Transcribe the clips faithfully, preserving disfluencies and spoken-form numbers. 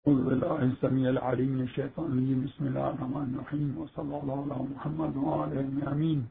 أعوذ بالله السميع العليم من الشيطان الرجيم. بسم الله الرحمن الرحيم، وصلى الله على محمد وعلى آله آمين.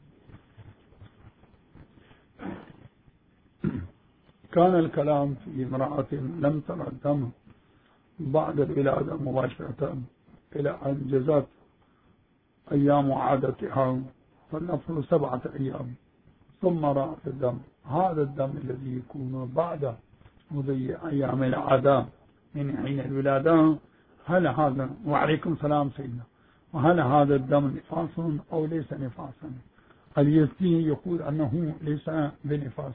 كان الكلام في امرأة لم تر الدم بعد الولادة مباشرة إلى أن جزت أيام عادتها، فلنفرض سبعة أيام، ثم رأت الدم. هذا الدم الذي يكون بعد مضي أيام العادة من حين الولادة، هل هذا، وعليكم السلام سيدنا، وهل هذا الدم نفاس أو ليس نفاسا؟ اليزدي يقول أنه ليس بنفاس.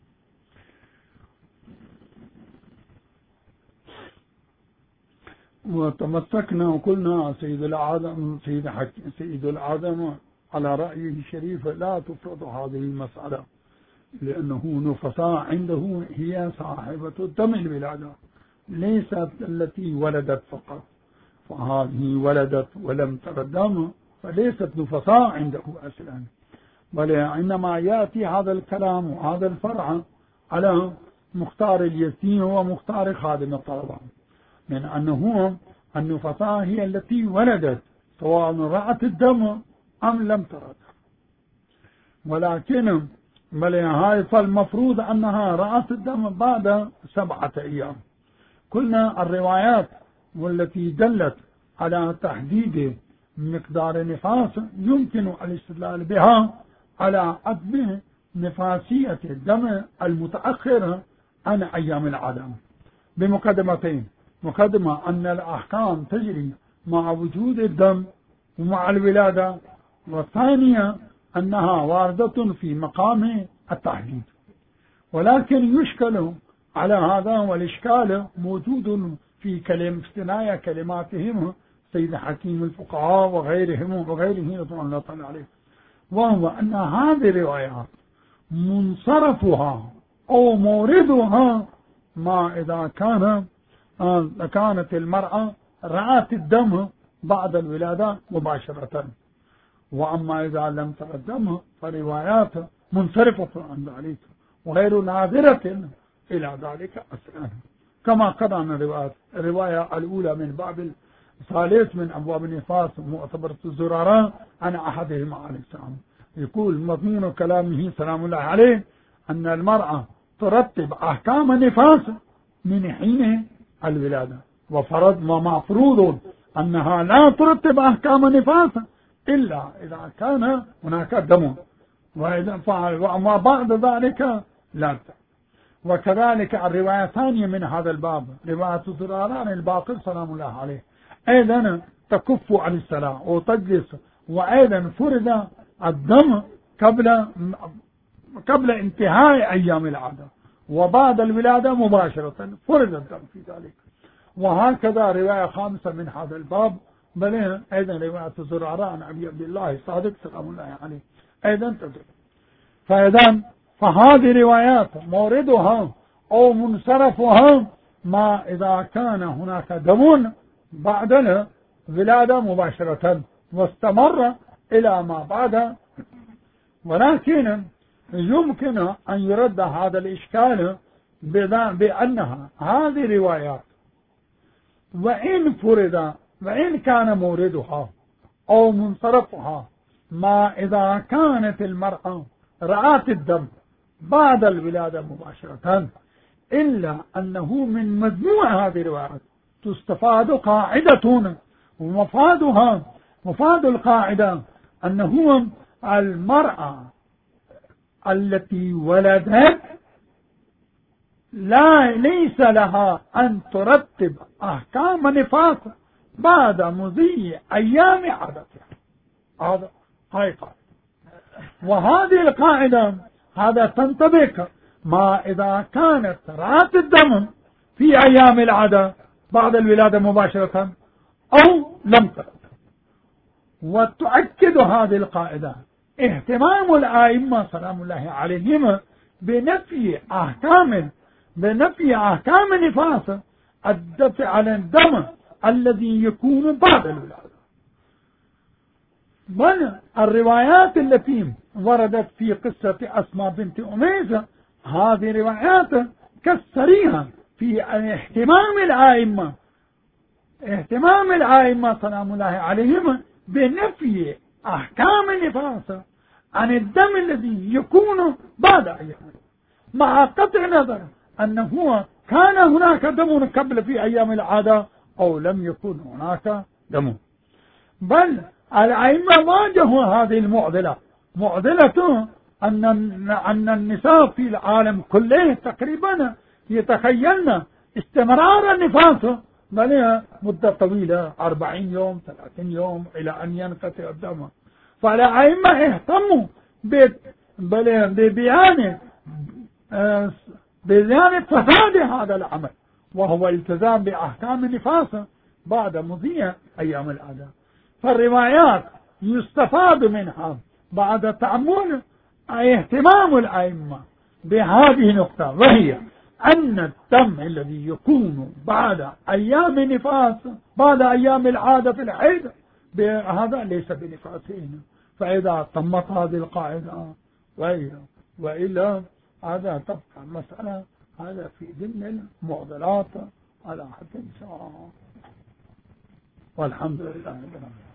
وتمسكنا وقلنا سيد العالم سيد حكيم سيد العالم على رأيه الشريف لا تفرض هذه المسألة، لأنه نفساء عنده هي صاحبة الدم الولادة، ليست التي ولدت فقط، فهذه ولدت ولم تر الدم فليست نفساء عنده أصلا، بل إنما يأتي هذا الكلام وهذا الفرع على مختار اليزدي ومختار خادم الطلبة، من أنه النفساء هي التي ولدت سواء رأت الدم أم لم ترد، ولكن بل هاي فالمفروض أنها رأت الدم بعد سبعة أيام. قلنا الروايات والتي دلت على تحديد مقدار نفاس يمكن الاستدلال بها على عدم نفاسية الدم المتأخر عن أيام العادة بمقدمتين: مقدمة أن الأحكام تجري مع وجود الدم ومع الولادة، والثانية أنها واردة في مقام التحديد. ولكن يشكل على هذا، والإشكال موجود في كلمة استنايا كلماتهم سيد حكيم الفقهاء وغيرهم وغيره رضوان الله تعالى عليه، وهو أن هذه الروايات منصرفها أو موردها ما إذا كان كانت المرأة رأت الدم بعد الولادة مباشرة، وأما إذا لم تر الدم فروايات منصرفة عن ذلك وغير ناظرة إلى ذلك أصلا، كما قرأنا الروايات. الرواية الأولى من باب الثالث من أبواب النفاس معتبرة الزرارة عن أحدهم عليه السلام، يقول مضمون كلامه سلام الله عليه أن المرأة ترتب أحكام النفاس من حين الولادة، وفرض ومفروض أنها لا ترتب أحكام النفاس إلا إذا كان هناك دم، وإذا فعل وما بعد ذلك لا. وكذلك الرواية الثانية من هذا الباب رواية زراران الباقر سلام الله عليه أيضا تكف عن الصلاة وتجلس، وأيضا فرض الدم قبل قبل انتهاء أيام العادة وبعد الولادة مباشرة فرض الدم في ذلك. وهكذا رواية خامسة من هذا الباب بل أيضا رواية زراران أبي عبد الله الصادق سلام الله عليه أيضا تدل. فإذا فهذه روايات موردها أو منصرفها ما إذا كان هناك دم بعد الولادة مباشرة واستمر إلى ما بعد. ولكن يمكن أن يرد هذا الإشكال بأنها هذه روايات وإن فرض وإن كان موردها أو منصرفها ما إذا كانت المرأة رأت الدم بعد الولادة مباشرة، إلا أنه من مجموع هذه الروايات تستفاد قاعدة، ومفادها مفاد القاعدة أنه المرأة التي ولدت لا ليس لها أن ترتب أحكام نفاس بعد مضي أيام عادتها. هذا هاي قاعدة، وهذه القاعدة هذا تنطبق ما إذا كانت رأت الدم في أيام العادة بعد الولادة مباشرة أو لم ترد. وتؤكد هذه القاعدة اهتمام الآئمة سلام الله عليهم بنفي أحكام بنفي أحكام النفاس الدفع على الدم الذي يكون بعد الولادة. بل الروايات التي وردت في قصة أسماء بنت أميس هذه روايات كالصريحة في اهتمام الآئمة اهتمام الأئمة سلام الله عليهم بنفي أحكام النفاس عن الدم الذي يكون بعد أيام، مع قطع نظر أنه كان هناك دم قبل في أيام العادة أو لم يكن هناك دم. بل الأئمة واجهوا هذه المعضلة، معضلة أن أن النساء في العالم كله تقريبا يتخيلن استمرار النفاس بل مدة طويلة أربعين يوم ثلاثين يوم إلى أن ينقطع الدم. فالأئمة اهتموا ببيان ببيان فساد هذا العمل، وهو التزام بأحكام النفاس بعد مضي أيام العادة. فالروايات يستفاد منها بعد تأمل اهتمام الأئمة بهذه النقطة، وهي أن الدم الذي يكون بعد أيام النفاس بعد أيام العادة في الحيض هذا ليس بنفاسين. فإذا تمت هذه القاعدة وإلا هذا تبقى المسألة هذا في ضمن المعضلات على حد سواء. والحمد لله رب العالمين.